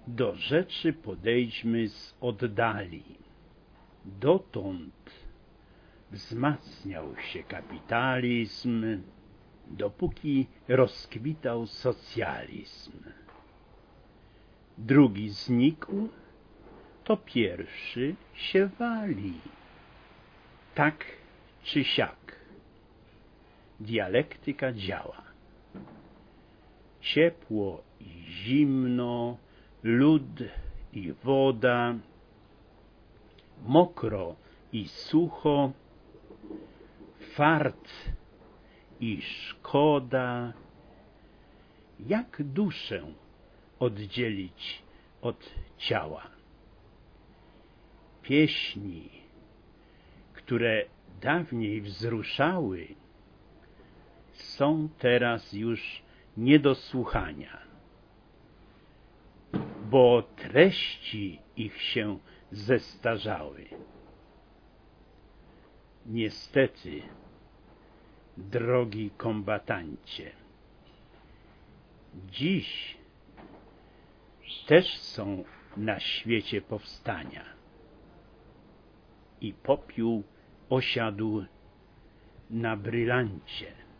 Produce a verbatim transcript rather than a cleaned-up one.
Do rzeczy podejdźmy z oddali. Dotąd wzmacniał się kapitalizm, dopóki rozkwitał socjalizm. Drugi znikł, to pierwszy się wali. Tak czy siak dialektyka działa. Ciepło i zimno, lód i woda, mokro i sucho, fart i szkoda. Jak duszę oddzielić od ciała? Pieśni, które dawniej wzruszały, są teraz już nie do słuchania, bo treści ich się zestarzały. Niestety, drogi kombatancie, dziś też są na świecie powstania i popiół osiadł na brylancie.